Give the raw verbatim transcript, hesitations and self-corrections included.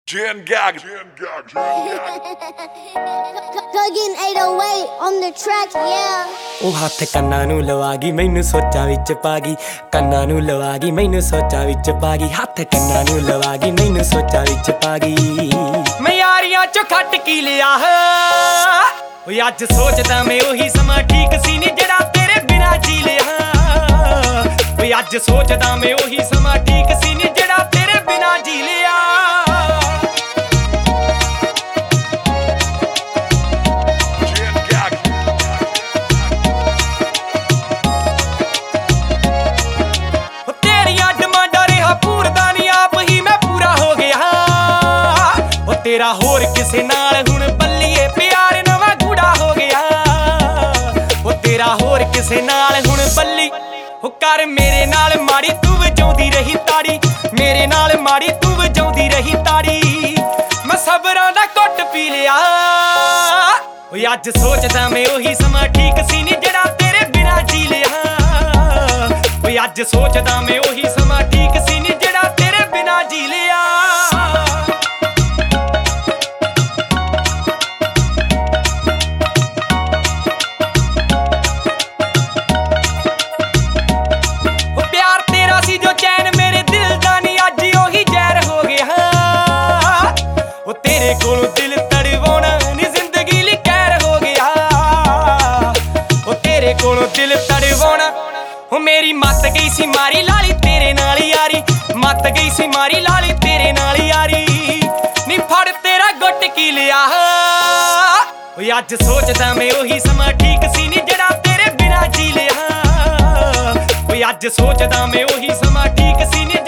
Jen Gag, Jen Gag, Jen Gag. Plug-in eight oh eight on the track, yeah. ਉਹ ਹੱਥ ਕੰਨਾਂ ਨੂੰ ਲਵਾ ਗਈ ਮੈਨੂੰ ਸੋਚਾਂ ਵਿੱਚ ਪਾ ਗਈ ਕੰਨਾਂ ਨੂੰ ਲਵਾ ਗਈ ਮੈਨੂੰ ਸੋਚਾਂ ਵਿੱਚ ਪਾ ਗਈ ਹੱਥ ਕੰਨਾਂ ਨੂੰ ਲਵਾ ਗਈ ਮੈਨੂੰ ਸੋਚਾਂ ਵਿੱਚ ਪਾ ਗਈ ਮੈਂ ਯਾਰੀਆਂ ਚੋਂ ਖੱਟ ਕੀ ਲਿਆ ਓਏ ਅੱਜ ਸੋਚਦਾ ਮੈਂ ਉਹੀ ਸਮਾਂ ਠੀਕ ਸੀ ਨੀ ਜਿਹੜਾ ਤੇਰੇ ਬਿਨਾਂ ਜੀ ਲਿਆ ਓਏ ਅੱਜ ਸੋਚਦਾ ਮੈਂ ਉਹੀ ਸਮਾਂ ਠੀਕ ਸੀ ਨੀ ਜਿਹੜਾ ਤੇਰੇ ਬਿਨਾਂ ਜੀ ਲਿਆ तेरा होर किसे नाल हुण बल्लीए प्यार नवा गूढ़ा हो गया ओ तेरा होर किसे नाल हुण बल्ली ओ कर मेरे नाल माड़ी तू वजाउंदी रही ताड़ी मेरे नाल माड़ी तू वजाउंदी रही ताड़ी मैं सबरां दा घुट पी लिया ओ अज सोचदा मैं ओही समा ठीक सी नी जेड़ा तेरे बिना जी लिया ओ अज सोचदा मैं ओही समा ठीक सी नी जेड़ा तेरे बिना जी लिया ਕੋਲੋਂ ਦਿਲ ਤੜਵਾਉਣਾ ਨੀ ਜ਼ਿੰਦਗੀ ਲਈ ਕਹਿਰ ਹੋ ਗਿਆ ਉਹ ਤੇਰੇ ਕੋਲੋਂ ਦਿਲ ਤੜਵਾਉਣਾ ਉਹ ਮੇਰੀ ਮੱਤ ਗਈ ਸੀ ਮਾਰੀ ਲਾਲੀ ਤੇਰੇ ਨਾਲ ਯਾਰੀ ਮੱਤ ਗਈ ਸੀ ਮਾਰੀ ਲਾਲੀ ਤੇਰੇ ਨਾਲ ਯਾਰੀ ਨੀ ਫੜ ਤੇਰਾ ਗੁੱਟ ਕੀ ਲਿਆ ਓਏ ਅੱਜ ਸੋਚਦਾ ਮੈਂ ਉਹੀ ਸਮਾਂ ਠੀਕ ਸੀ ਨੀ ਜਿਹੜਾ ਤੇਰੇ ਬਿਨਾਂ ਜੀ ਲਿਆ ਓਏ ਅੱਜ ਸੋਚਦਾ ਮੈਂ ਉਹੀ ਸਮਾਂ ਠੀਕ ਸੀ ਨੀ